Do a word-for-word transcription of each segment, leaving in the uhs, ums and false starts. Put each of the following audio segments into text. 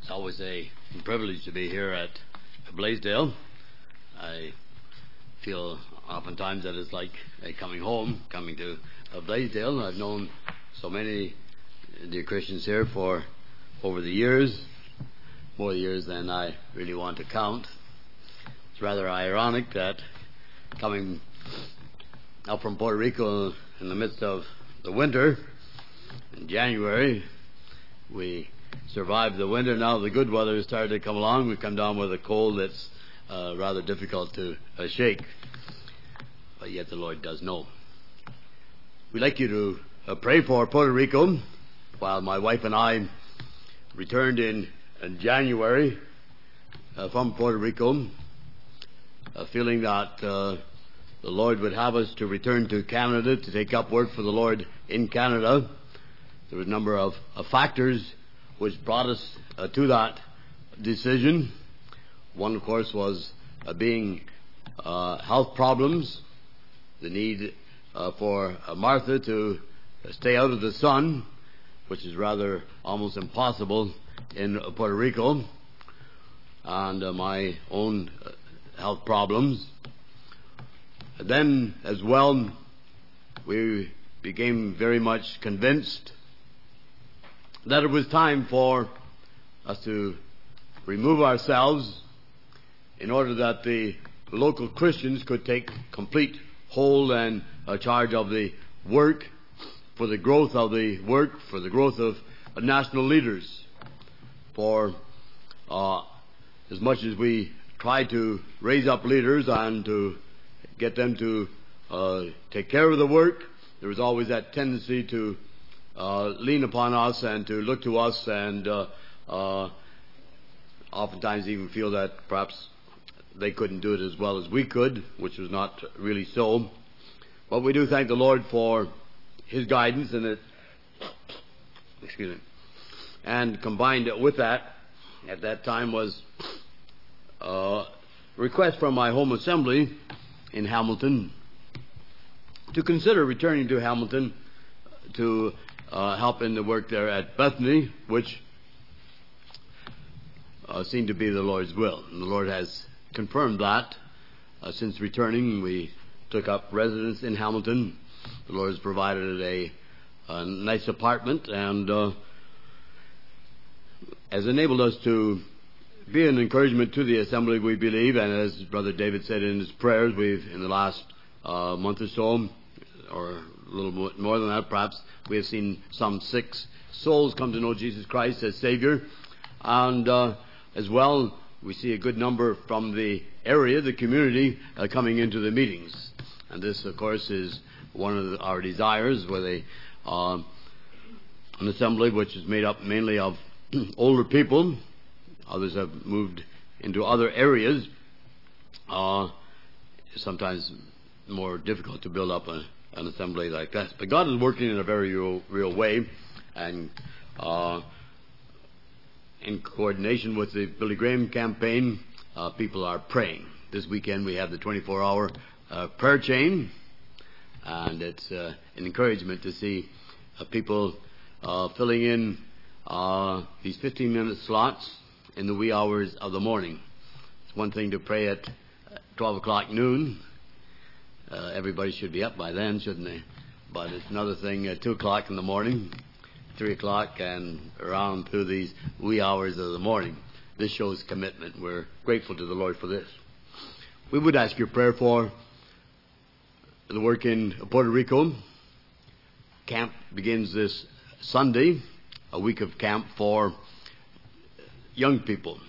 It's always a privilege to be here at Blaisdell. I feel oftentimes that it's like uh, coming home, coming to uh, Blaisdell. I've known so many dear Christians here for over the years, more years than I really want to count. It's rather ironic that coming up from Puerto Rico in the midst of the winter, in January, we survived the winter. Now the good weather has started to come along. We've come down with a cold that's uh, rather difficult to uh, shake. But yet the Lord does know. We'd like you to uh, pray for Puerto Rico. While my wife and I returned in, in January uh, from Puerto Rico, uh, feeling that uh, the Lord would have us to return to Canada to take up work for the Lord in Canada. There was a number of uh, factors which brought us uh, to that decision. One, of course, was uh, being uh, health problems, the need uh, for uh, Martha to uh, stay out of the sun, which is rather almost impossible in uh, Puerto Rico, and uh, my own uh, health problems. And then, as well, we became very much convinced that it was time for us to remove ourselves in order that the local Christians could take complete hold and uh, charge of the work, for the growth of the work, for the growth of uh, national leaders. For uh, as much as we try to raise up leaders and to get them to uh, take care of the work, there was always that tendency to Uh, lean upon us and to look to us, and uh, uh, oftentimes even feel that perhaps they couldn't do it as well as we could, which was not really so. But we do thank the Lord for His guidance, and it, excuse me, and combined with that, at that time was uh, a request from my home assembly in Hamilton to consider returning to Hamilton to Uh, help in the work there at Bethany, which uh, seemed to be the Lord's will. And the Lord has confirmed that. Uh, since returning, we took up residence in Hamilton. The Lord has provided a, a nice apartment and uh, has enabled us to be an encouragement to the assembly, we believe. And as Brother David said in his prayers, we've, in the last uh, month or so, or a little more than that perhaps, we have seen some six souls come to know Jesus Christ as Savior. And uh, as well, we see a good number from the area, the community, uh, coming into the meetings. And this, of course, is one of the, our desires, with a, uh, an assembly which is made up mainly of older people. Others have moved into other areas. Uh, sometimes more difficult to build up a an assembly like that. But God is working in a very real, real way, and uh, in coordination with the Billy Graham campaign, uh, people are praying. This weekend we have the twenty-four hour uh, prayer chain, and it's uh, an encouragement to see uh, people uh, filling in uh, these fifteen minute slots in the wee hours of the morning. It's one thing to pray at twelve o'clock noon. Uh, everybody should be up by then, shouldn't they? But it's another thing at two o'clock in the morning, three o'clock, and around through these wee hours of the morning. This shows commitment. We're grateful to the Lord for this. We would ask your prayer for the work in Puerto Rico. Camp begins this Sunday, a week of camp for young people.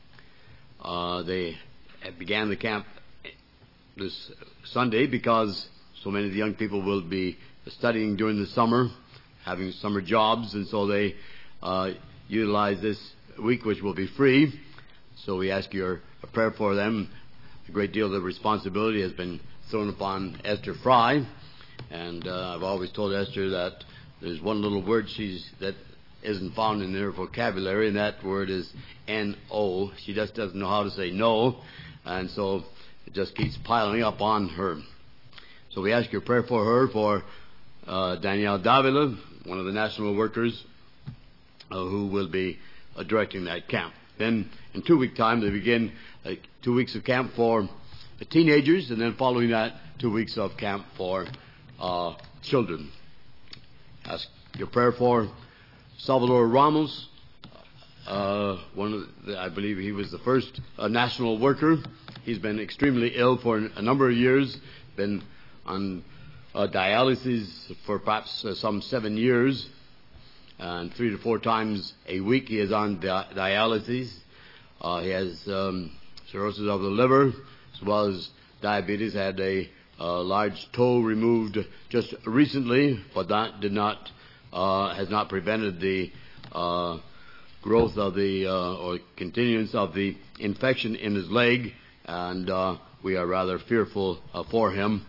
Uh, they began the camp this Sunday because so many of the young people will be studying during the summer, having summer jobs, and so they uh, utilize this week, which will be free. So we ask your prayer for them. A great deal of the responsibility has been thrown upon Esther Fry, and uh, I've always told Esther that there's one little word she's that isn't found in her vocabulary, and that word is N O. She just doesn't know how to say no, and so it just keeps piling up on her. So we ask your prayer for her, for uh, Danielle Davila, one of the national workers, uh, who will be uh, directing that camp. Then in two week time they begin uh, two weeks of camp for the teenagers, and then following that two weeks of camp for uh, children. Ask your prayer for Salvador Ramos. Uh, one of the, I believe he was the first uh, national worker. He's been extremely ill for a number of years, been on uh, dialysis for perhaps uh, some seven years, and three to four times a week he is on di- dialysis. Uh, he has um, cirrhosis of the liver, as well as diabetes. Had a uh, large toe removed just recently, but that did not uh, has not prevented the uh, growth of the uh, or continuance of the infection in his leg, and uh, we are rather fearful uh, for him.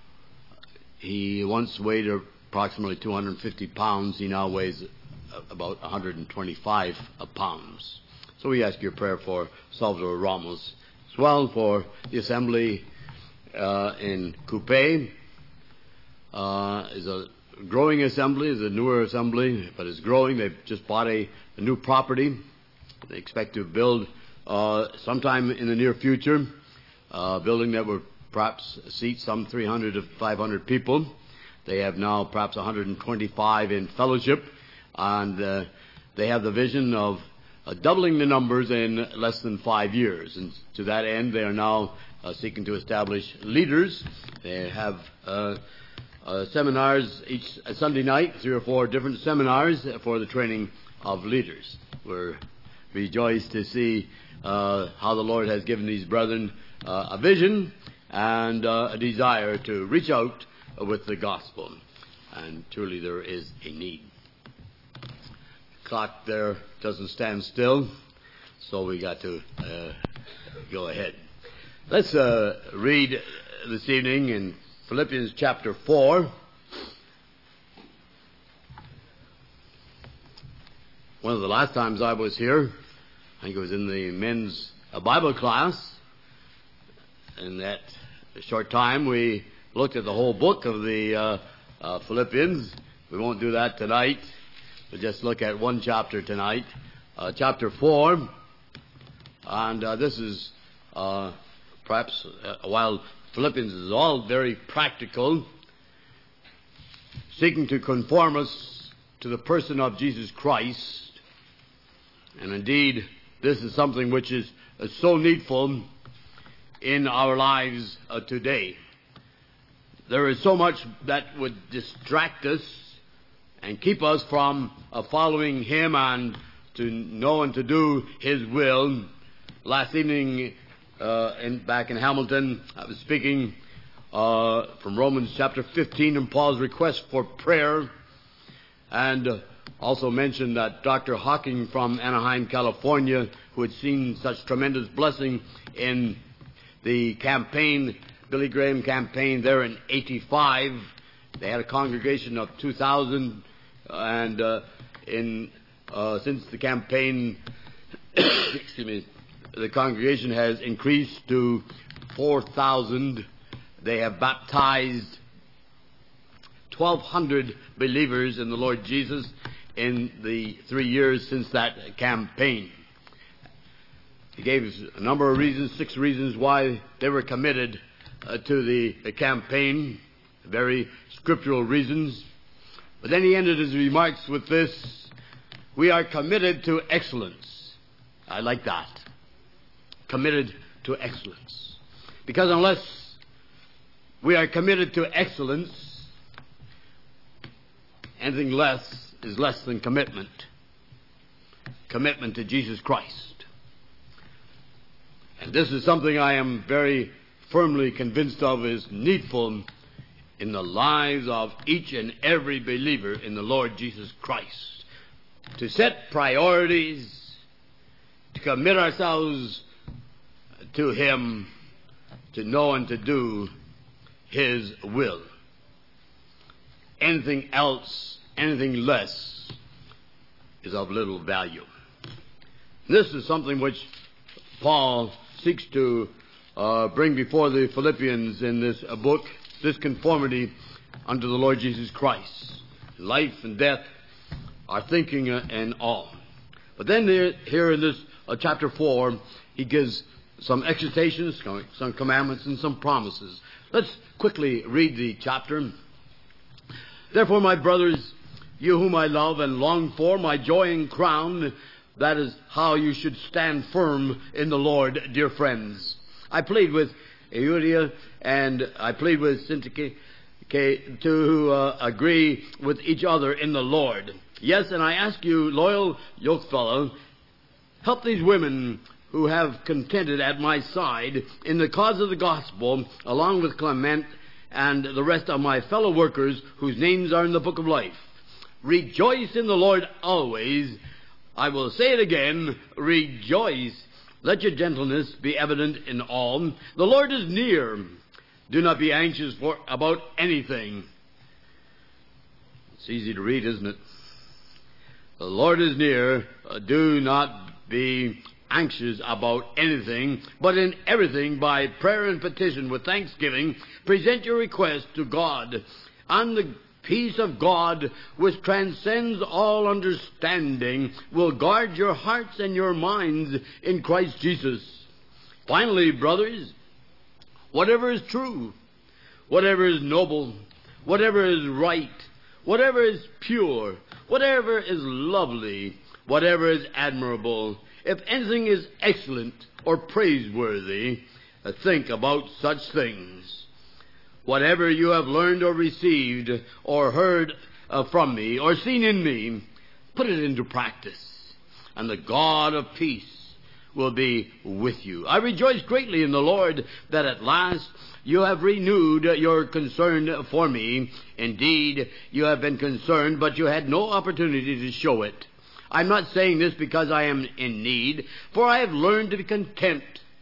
He once weighed approximately two hundred fifty pounds. He now weighs about one hundred twenty-five pounds. So we ask your prayer for Salvador Ramos, as well for the assembly uh, in Coupé. Uh, is a growing assembly, is a newer assembly, but it's growing. They've just bought a, a new property. They expect to build uh, sometime in the near future a building that will perhaps seat some three hundred to five hundred people. They have now perhaps one hundred twenty-five in fellowship, and uh, they have the vision of uh, doubling the numbers in less than five years. And to that end, they are now uh, seeking to establish leaders. They have uh, uh, seminars each Sunday night, three or four different seminars for the training of leaders. We're rejoiced to see uh, how the Lord has given these brethren uh, a vision and uh, a desire to reach out uh, with the gospel. And truly there is a need. The clock there doesn't stand still, so we got to uh, go ahead. Let's uh, read this evening in Philippians chapter four. One of the last times I was here, I think it was in the men's uh, Bible class. In that short time, we looked at the whole book of the uh, uh, Philippians. We won't do that tonight. We'll just look at one chapter tonight, uh, chapter four. And uh, this is uh, perhaps, uh, while Philippians is all very practical, seeking to conform us to the person of Jesus Christ. And indeed, this is something which is uh, so needful in our lives uh, today. There is so much that would distract us and keep us from uh, following Him and to know and to do His will. Last evening, uh, in, back in Hamilton, I was speaking uh, from Romans chapter fifteen and Paul's request for prayer, and uh, also mentioned that Doctor Hawking from Anaheim, California, who had seen such tremendous blessing in the campaign, Billy Graham campaign there in eighty-five. They had a congregation of two thousand, and uh, in uh, since the campaign, excuse me, the congregation has increased to four thousand. They have baptized twelve hundred believers in the Lord Jesus in the three years since that campaign. He gave us a number of reasons, six reasons why they were committed uh, to the, the campaign, very scriptural reasons. But then he ended his remarks with this: we are committed to excellence. I like that. Committed to excellence. Because unless we are committed to excellence, anything less is less than commitment. Commitment to Jesus Christ. And this is something I am very firmly convinced of is needful in the lives of each and every believer in the Lord Jesus Christ. To set priorities, to commit ourselves to Him, to know and to do His will. Anything else, anything less, is of little value. This is something which Paul seeks to uh, bring before the Philippians in this uh, book, this conformity unto the Lord Jesus Christ. Life and death, our thinking uh, and all. But then there, here in this uh, chapter four, he gives some exhortations, some commandments, and some promises. Let's quickly read the chapter. Therefore, my brothers, you whom I love and long for, my joy and crown, that is how you should stand firm in the Lord, dear friends. I plead with Euodia and I plead with Syntyche to uh, agree with each other in the Lord. Yes, and I ask you, loyal yokefellow, help these women who have contended at my side in the cause of the gospel, along with Clement and the rest of my fellow workers whose names are in the book of life. Rejoice in the Lord always. I will say it again, rejoice. Let your gentleness be evident in all. The Lord is near. Do not be anxious for about anything. It's easy to read, isn't it? The Lord is near. Uh, do not be anxious about anything, but in everything by prayer and petition with thanksgiving, present your request to God. And the peace of God, which transcends all understanding, will guard your hearts and your minds in Christ Jesus. Finally, brothers, whatever is true, whatever is noble, whatever is right, whatever is pure, whatever is lovely, whatever is admirable, if anything is excellent or praiseworthy, think about such things. Whatever you have learned or received or heard uh, from me or seen in me, put it into practice, and the God of peace will be with you. I rejoice greatly in the Lord that at last you have renewed your concern for me. Indeed, you have been concerned, but you had no opportunity to show it. I'm not saying this because I am in need, for I have learned to be content,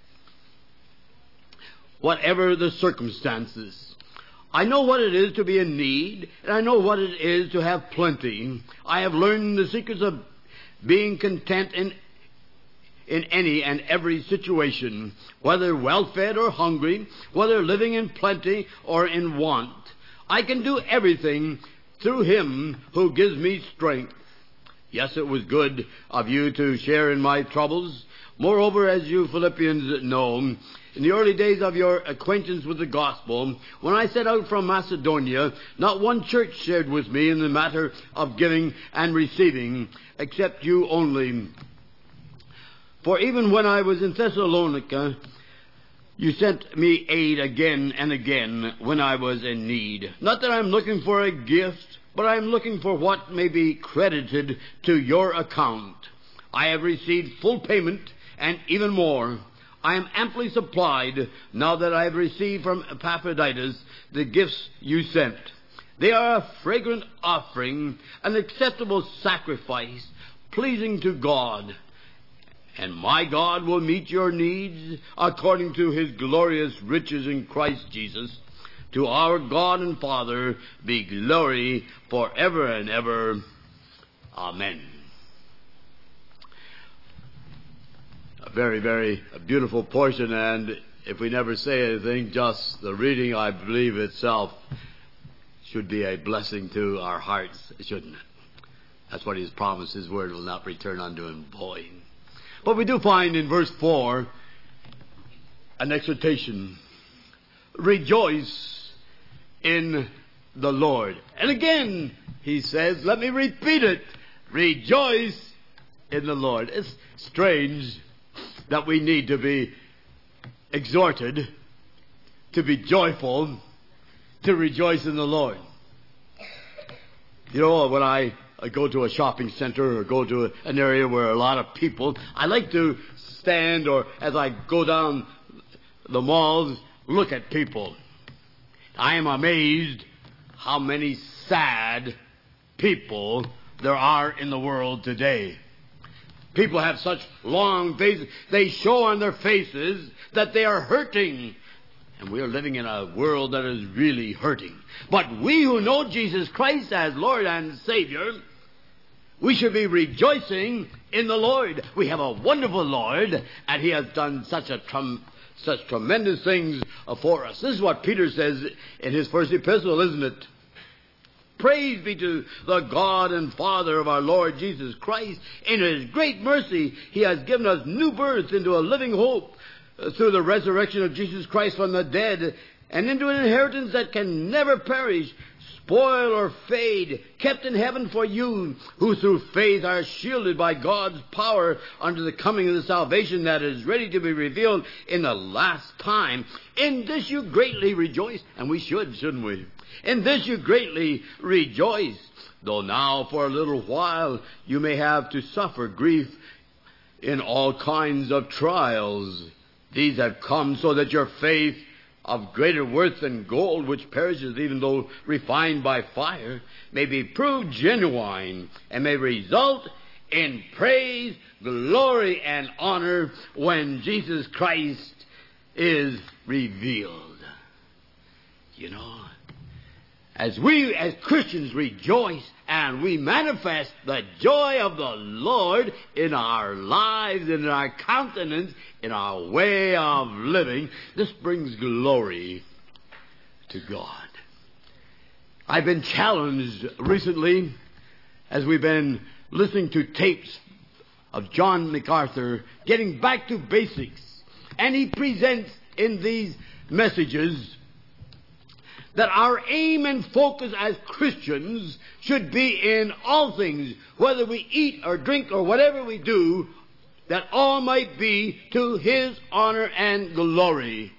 whatever the circumstances. I know what it is to be in need, and I know what it is to have plenty. I have learned the secrets of being content in in any and every situation, whether well-fed or hungry, whether living in plenty or in want. I can do everything through Him who gives me strength. Yes, it was good of you to share in my troubles. Moreover, as you Philippians know, in the early days of your acquaintance with the gospel, when I set out from Macedonia, not one church shared with me in the matter of giving and receiving, except you only. For even when I was in Thessalonica, you sent me aid again and again when I was in need. Not that I'm looking for a gift, but I'm looking for what may be credited to your account. I have received full payment and even more. I am amply supplied now that I have received from Epaphroditus the gifts you sent. They are a fragrant offering, an acceptable sacrifice, pleasing to God. And my God will meet your needs according to His glorious riches in Christ Jesus. To our God and Father be glory forever and ever. Amen. A very, very beautiful portion, and if we never say anything, just the reading, I believe itself, should be a blessing to our hearts, shouldn't it? That's what He's promised. His word will not return unto Him void. But we do find in verse four an exhortation. Rejoice in the Lord. And again, he says, let me repeat it. Rejoice in the Lord. It's strange that we need to be exhorted to be joyful, to rejoice in the Lord. You know, when I, I go to a shopping center or go to a, an area where a lot of people, I like to stand, or as I go down the malls, look at people. I am amazed how many sad people there are in the world today. People have such long faces. They show on their faces that they are hurting. And we are living in a world that is really hurting. But we who know Jesus Christ as Lord and Savior, we should be rejoicing in the Lord. We have a wonderful Lord, and He has done such a trum- such tremendous things for us. This is what Peter says in his first epistle, isn't it? praise be to the God and Father of our Lord Jesus Christ. In His great mercy, He has given us new birth into a living hope uh, through the resurrection of Jesus Christ from the dead, and into an inheritance that can never perish, spoil or fade, kept in heaven for you, who through faith are shielded by God's power unto the coming of the salvation that is ready to be revealed in the last time. In this you greatly rejoice. And we should, shouldn't we? In this you greatly rejoice, though now for a little while you may have to suffer grief in all kinds of trials. These have come so that your faith, of greater worth than gold, which perishes even though refined by fire, may be proved genuine, and may result in praise, glory, and honor when Jesus Christ is revealed. You know, as we as Christians rejoice and we manifest the joy of the Lord in our lives, in our countenance, in our way of living, this brings glory to God. I've been challenged recently as we've been listening to tapes of John MacArthur, getting back to basics. And he presents in these messages that our aim and focus as Christians should be in all things, whether we eat or drink or whatever we do, that all might be to His honor and glory.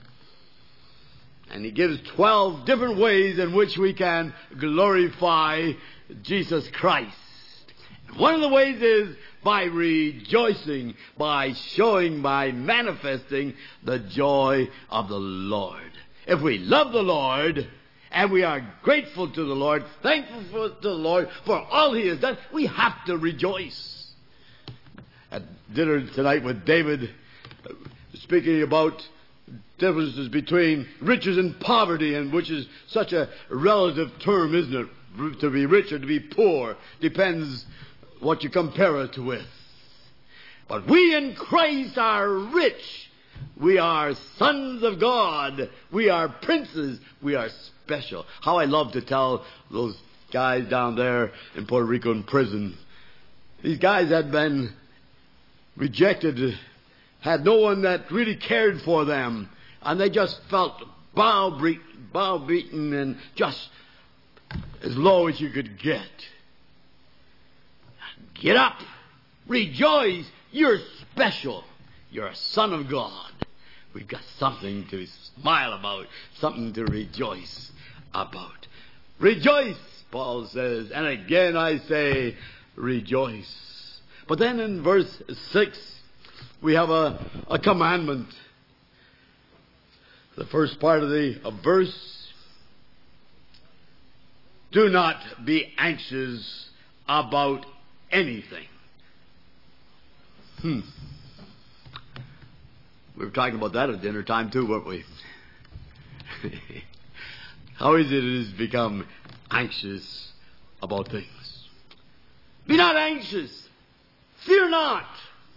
And he gives twelve different ways in which we can glorify Jesus Christ. One of the ways is by rejoicing, by showing, by manifesting the joy of the Lord. If we love the Lord, and we are grateful to the Lord, thankful for, to the Lord for all He has done, we have to rejoice. At dinner tonight with David, speaking about differences between riches and poverty, and which is such a relative term, isn't it? To be rich or to be poor depends what you compare it with. But we in Christ are rich. We are sons of God. We are princes. We are special. How I love to tell those guys down there in Puerto Rico in prison. These guys had been rejected, had no one that really cared for them, and they just felt bow beaten and just as low as you could get. Get up. Rejoice. You're special. You're a son of God. We've got something to smile about, something to rejoice about. Rejoice, Paul says, and again I say, rejoice. But then in verse six, we have a, a commandment. The first part of the of verse, do not be anxious about anything. Hmm. We were talking about that at dinner time too, weren't we? How easy it is to become anxious about things. Be not anxious. Fear not.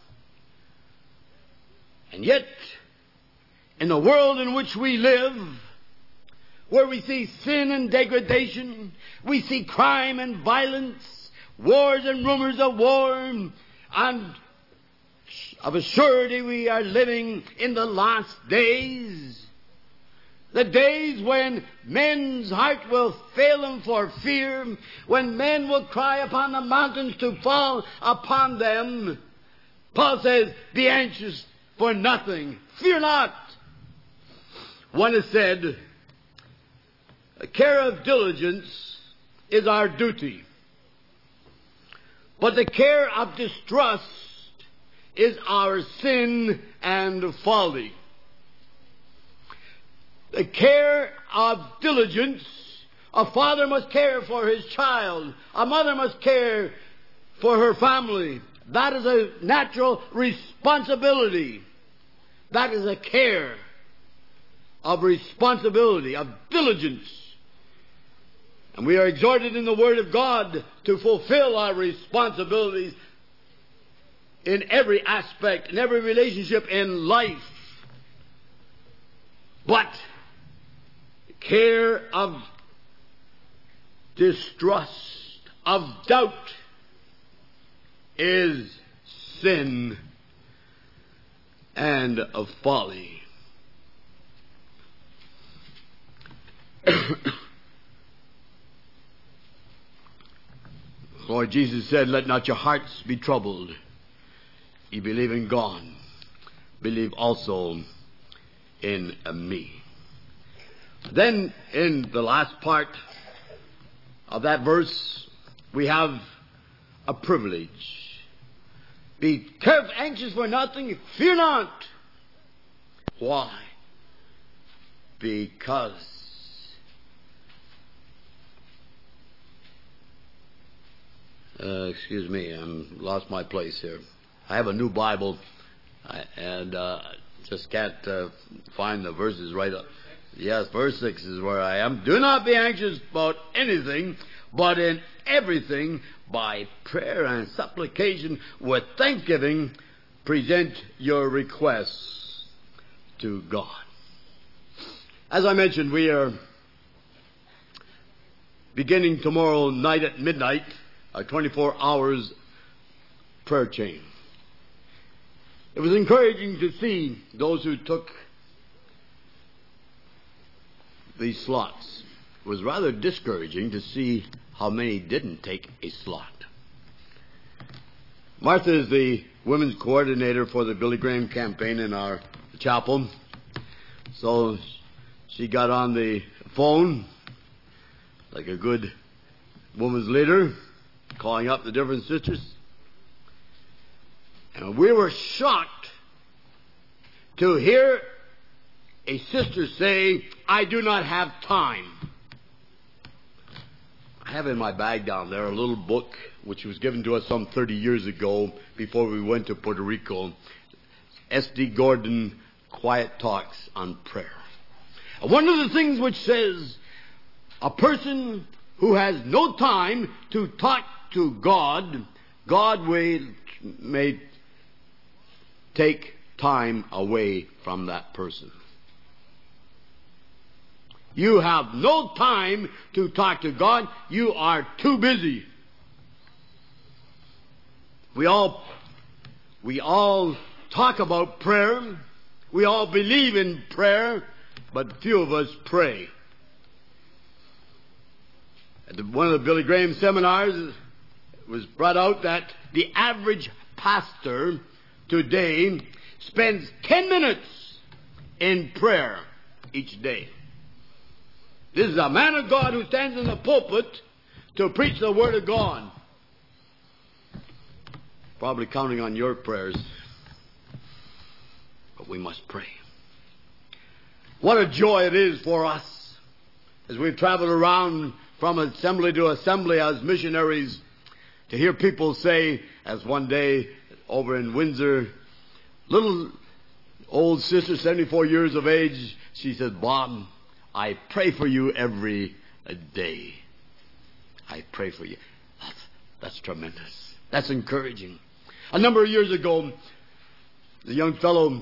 And yet, in the world in which we live, where we see sin and degradation, we see crime and violence, wars and rumors of war, and of a surety we are living in the last days. The days when men's heart will fail them for fear, when men will cry upon the mountains to fall upon them. Paul says, be anxious for nothing. Fear not. One has said, a care of diligence is our duty, but the care of distrust is our sin and folly. The care of diligence, a father must care for his child. A mother must care for her family. That is a natural responsibility. That is a care of responsibility, of diligence. And we are exhorted in the Word of God to fulfill our responsibilities in every aspect, in every relationship in life. But care of distrust, of doubt is sin and of folly. Lord Jesus said, "Let not your hearts be troubled. Ye believe in God, believe also in me." Then in the last part of that verse, we have a privilege. Be careful, anxious for nothing, fear not. Why? Because uh, excuse me, I'm lost my place here. I have a new Bible, I, and uh, just can't uh, find the verses right up. Yes, verse six is where I am. "Do not be anxious about anything, but in everything, by prayer and supplication, with thanksgiving, present your requests to God." As I mentioned, we are beginning tomorrow night at midnight a twenty-four hours prayer chain. It was encouraging to see those who took these slots. It was rather discouraging to see how many didn't take a slot. Martha is the women's coordinator for the Billy Graham campaign in our chapel. So she got on the phone like a good woman's leader, calling up the different sisters. And we were shocked to hear a sister say, "I do not have time." I have in my bag down there a little book which was given to us some thirty years ago before we went to Puerto Rico. S D Gordon, Quiet Talks on Prayer. And one of the things which says a person who has no time to talk to God, God will, may take time away from that person. You have no time to talk to God. You are too busy. We all, we all talk about prayer. We all believe in prayer, but few of us pray. At the, one of the Billy Graham seminars, it was brought out that the average pastor today spends ten minutes in prayer each day. This is a man of God who stands in the pulpit to preach the Word of God. Probably counting on your prayers. But we must pray. What a joy it is for us as we've traveled around from assembly to assembly as missionaries to hear people say, as one day over in Windsor, little old sister, seventy-four years of age, she said, "Bob, I pray for you every day. I pray for you." That's, that's tremendous. That's encouraging. A number of years ago, the young fellow,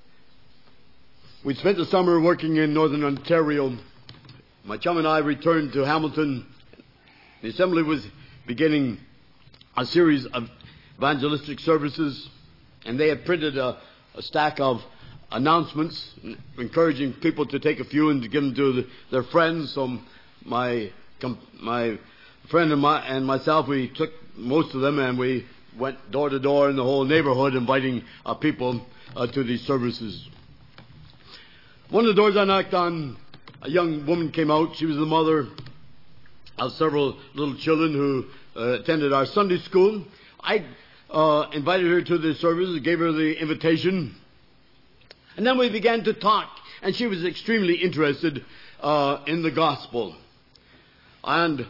we spent the summer working in Northern Ontario. My chum and I returned to Hamilton. The assembly was beginning a series of evangelistic services, and they had printed a, a stack of announcements encouraging people to take a few and to give them to the, their friends. So my my friend and, my, and myself, we took most of them and we went door to door in the whole neighborhood inviting uh, people uh, to these services. One of the doors I knocked on, a young woman came out. She was the mother of several little children who uh, attended our Sunday school. I uh, invited her to the service, gave her the invitation. And then we began to talk, and she was extremely interested uh, in the gospel. And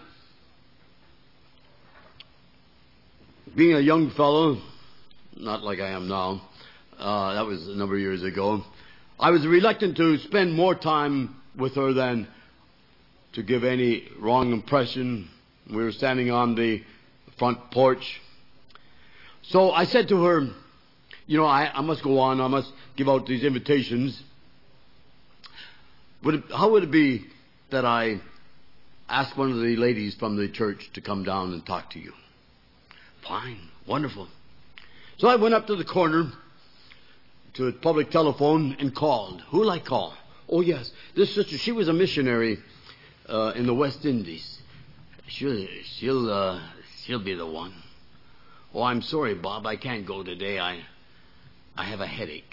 being a young fellow, not like I am now, uh, that was a number of years ago, I was reluctant to spend more time with her than to give any wrong impression. We were standing on the front porch. So I said to her, you know, I, I must go on. I must give out these invitations. Would it, how would it be that I ask one of the ladies from the church to come down and talk to you. Fine. Wonderful. So I went up to the corner to a public telephone and called. Who'll I call? Oh, yes. This sister, she was a missionary uh, in the West Indies. She'll, she'll, uh, she'll be the one. Oh, I'm sorry, Bob. I can't go today. I, I have a headache.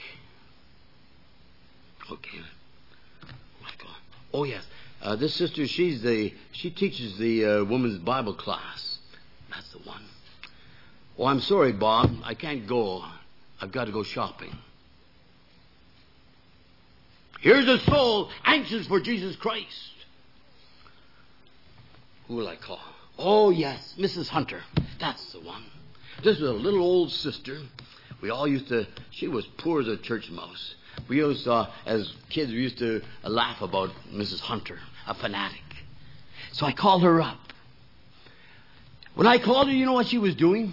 Okay. Oh, yes. Uh, this sister, she's the, she teaches the uh, women's Bible class. That's the one. Oh, I'm sorry, Bob. I can't go. I've got to go shopping. Here's a soul anxious for Jesus Christ. Who will I call? Oh, yes, Missus Hunter. That's the one. This is a little old sister. We all used to, she was poor as a church mouse. We used to, uh, as kids, we used to uh, laugh about Missus Hunter, a fanatic. So I called her up. When I called her, you know what she was doing?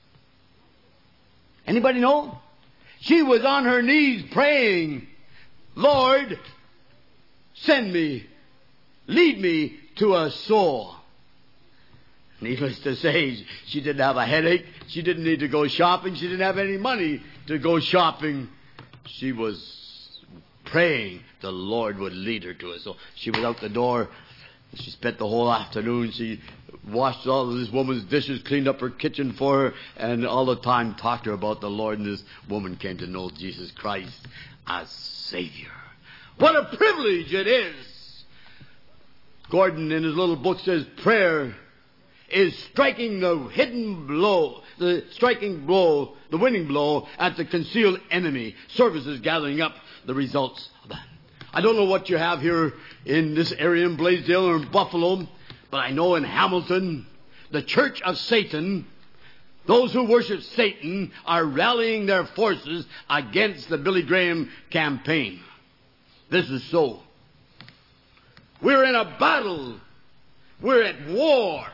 Anybody know? She was on her knees praying, Lord, send me, lead me to a soul. Needless to say, she didn't have a headache. She didn't need to go shopping. She didn't have any money to go shopping. She was praying the Lord would lead her to it. So she was out the door. She spent the whole afternoon. She washed all of this woman's dishes, cleaned up her kitchen for her, and all the time talked to her about the Lord. And this woman came to know Jesus Christ as Savior. What a privilege it is. Gordon in his little book says prayer is striking the hidden blow, the striking blow, the winning blow at the concealed enemy. Services gathering up the results of that. I don't know what you have here in this area in Blaisdell or in Buffalo, but I know in Hamilton, the Church of Satan, those who worship Satan are rallying their forces against the Billy Graham campaign. This is so. We're in a battle. We're at war.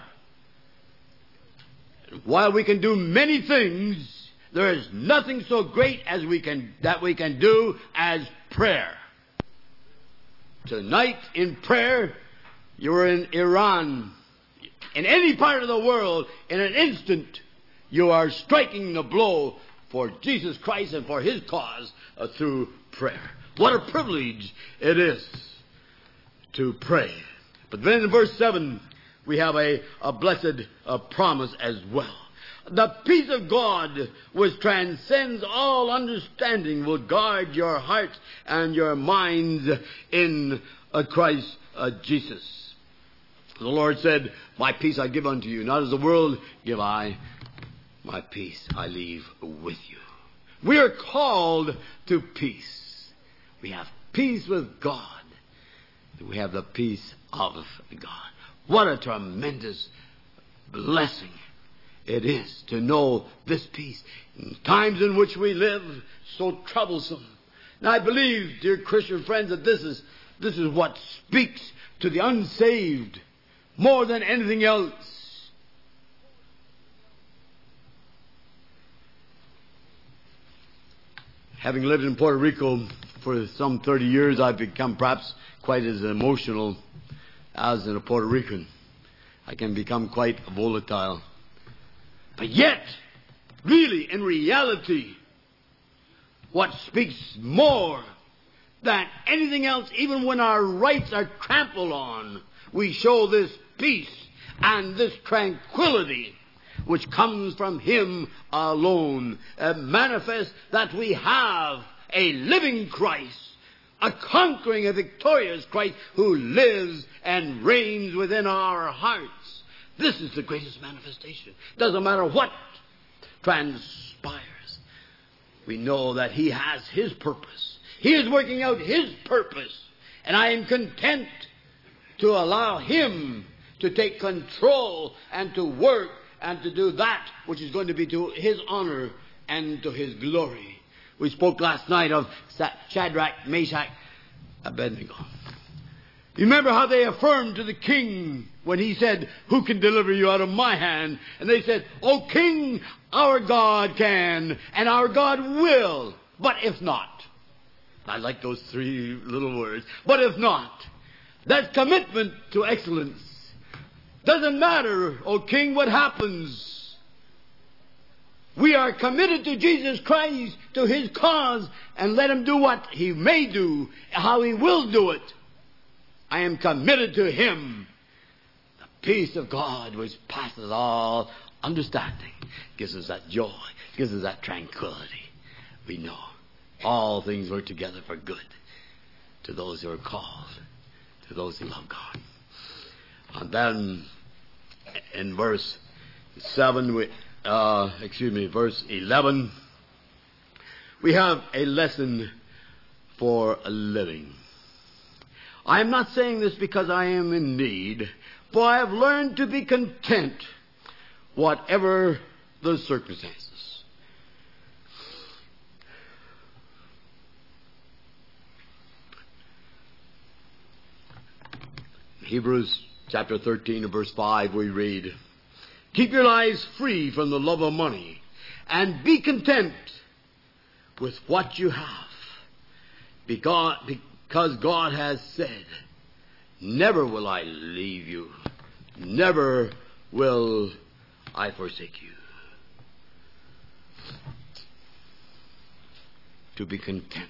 While we can do many things, there is nothing so great as we can that we can do as prayer. Tonight in prayer, you're in Iran. In any part of the world, in an instant, you are striking the blow for Jesus Christ and for His cause uh, through prayer. What a privilege it is to pray. But then in verse seven, we have a, a blessed uh, promise as well. The peace of God, which transcends all understanding, will guard your hearts and your minds in uh, Christ uh, Jesus. The Lord said, my peace I give unto you, not as the world give I. My peace I leave with you. We are called to peace. We have peace with God. We have the peace of God. What a tremendous blessing it is to know this peace in times in which we live so troublesome. And I believe, dear Christian friends, that this is this is what speaks to the unsaved more than anything else. Having lived in Puerto Rico for some thirty years, I've become perhaps quite as emotional as in a Puerto Rican. I can become quite volatile. But yet, really, in reality, what speaks more than anything else, even when our rights are trampled on, we show this peace and this tranquility which comes from Him alone. It manifests that we have a living Christ, a conquering, a victorious Christ who lives and reigns within our hearts. This is the greatest manifestation. Doesn't matter what transpires. We know that He has His purpose. He is working out His purpose. And I am content to allow Him to take control and to work and to do that which is going to be to His honor and to His glory. We spoke last night of Shadrach, Meshach, Abednego. You remember how they affirmed to the king when he said, who can deliver you out of my hand? And they said, O king, our God can, and our God will. But if not, I like those three little words, but if not, that commitment to excellence, Doesn't matter, O King, what happens. We are committed to Jesus Christ, to His cause, and let Him do what He may do, how He will do it. I am committed to Him. The peace of God which passes all understanding gives us that joy, gives us that tranquility. We know all things work together for good to those who are called, to those who love God. And then in verse seven, we, uh, excuse me, verse eleven, we have a lesson for a living. I am not saying this because I am in need, for I have learned to be content, whatever the circumstances. Hebrews chapter thirteen and verse five we read, keep your lives free from the love of money, and be content with what you have, because, because God has said, never will I leave you, never will I forsake you. To be content.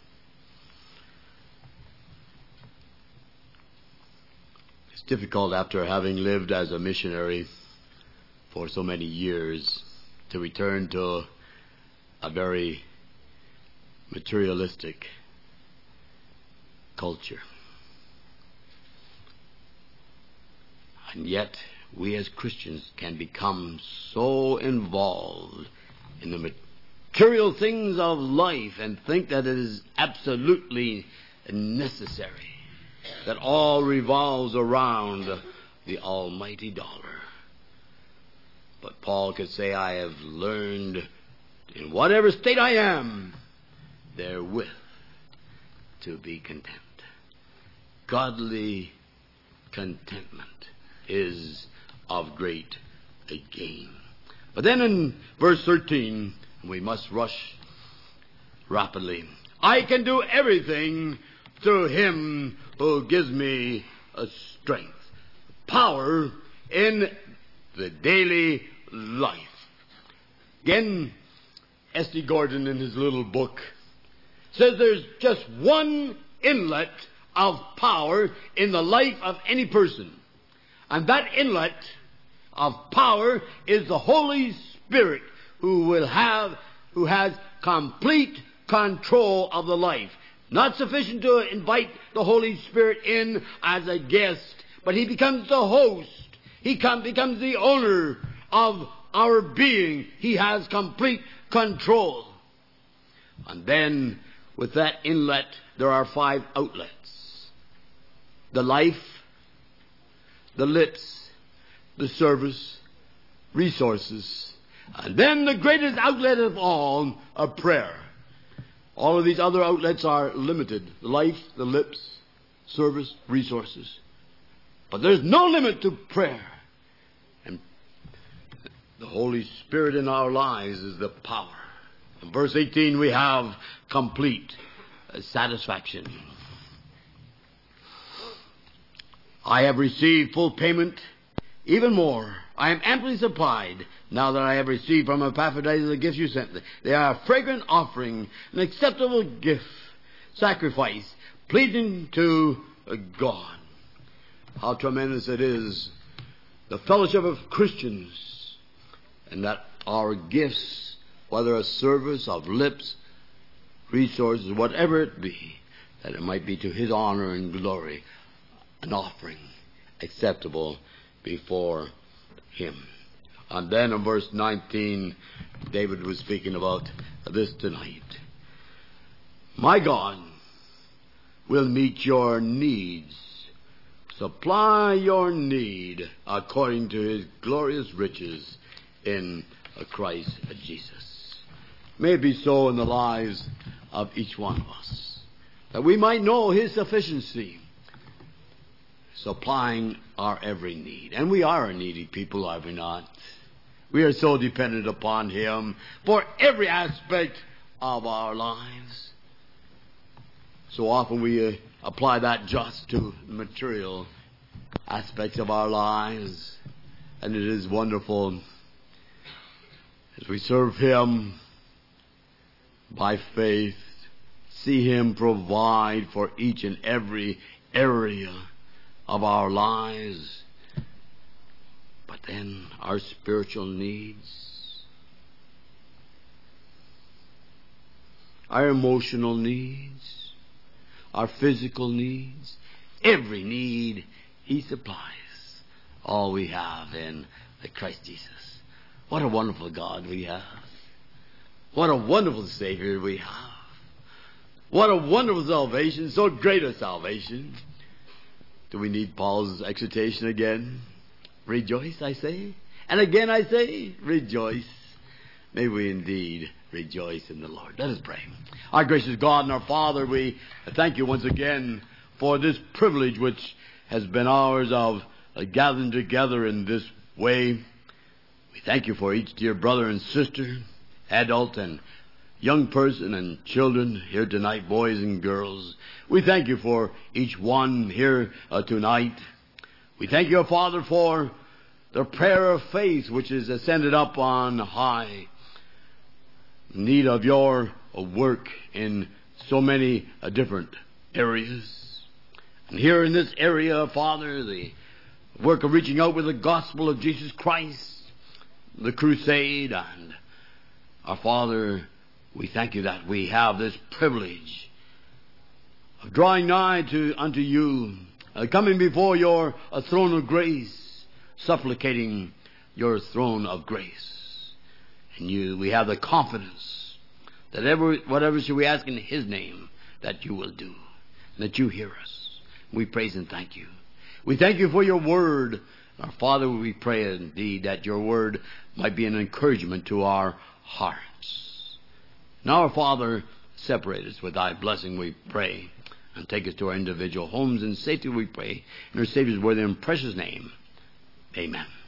It's difficult after having lived as a missionary for so many years to return to a very materialistic culture. And yet, we as Christians can become so involved in the material things of life and think that it is absolutely necessary, that all revolves around the almighty dollar. But Paul could say, I have learned in whatever state I am, therewith to be content. Godly contentment is of great a gain. But then in verse thirteen, we must rush rapidly. I can do everything through Him who gives me a strength, power in the daily life. Again, S D Gordon in his little book says there's just one inlet of power in the life of any person. And that inlet of power is the Holy Spirit, who will have, who has complete control of the life. Not sufficient to invite the Holy Spirit in as a guest, but He becomes the host. He come, becomes the owner of our being. He has complete control. And then, with that inlet, there are five outlets. The life, the lips, the service, resources, and then the greatest outlet of all, a prayer. All of these other outlets are limited. The life, the lips, service, resources. But there's no limit to prayer. And the Holy Spirit in our lives is the power. In verse eighteen we have complete satisfaction. I have received full payment, even more. I am amply supplied, now that I have received from Epaphroditus the gifts you sent me. They are a fragrant offering, an acceptable gift, sacrifice, pleasing to God. How tremendous it is, the fellowship of Christians, and that our gifts, whether a service of lips, resources, whatever it be, that it might be to His honor and glory, an offering acceptable before Him. And then in verse nineteen, David was speaking about this tonight. My God will meet your needs, supply your need according to His glorious riches in Christ Jesus. May it be so in the lives of each one of us, that we might know His sufficiency, supplying our every need. And we are a needy people, are we not? We are so dependent upon Him for every aspect of our lives. So often we uh, apply that just to material aspects of our lives. And it is wonderful as we serve Him by faith, see Him provide for each and every area of our lives. But then our spiritual needs, our emotional needs, our physical needs, every need He supplies. All we have in the Christ Jesus. What a wonderful God we have. What a wonderful Savior we have. What a wonderful salvation, so great a salvation. Do we need Paul's exhortation again? Rejoice, I say. And again I say, rejoice. May we indeed rejoice in the Lord. Let us pray. Our gracious God and our Father, we thank you once again for this privilege which has been ours of gathering together in this way. We thank you for each dear brother and sister, adult and young person and children here tonight, boys and girls. We thank you for each one here uh, tonight. We thank you, Father, for the prayer of faith which is ascended up on high. In need of your uh, work in so many uh, different areas. And here in this area, Father, the work of reaching out with the gospel of Jesus Christ, the crusade, and our Father, we thank you that we have this privilege of drawing nigh to unto you, uh, coming before your uh, throne of grace, supplicating your throne of grace. And you, we have the confidence that ever, whatever shall we ask in His name, that you will do, that you hear us. We praise and thank you. We thank you for your word. Our Father, we pray indeed that your word might be an encouragement to our hearts. Now, our Father, separate us with thy blessing, we pray, and take us to our individual homes in safety, we pray. In our Savior's worthy and precious name, amen.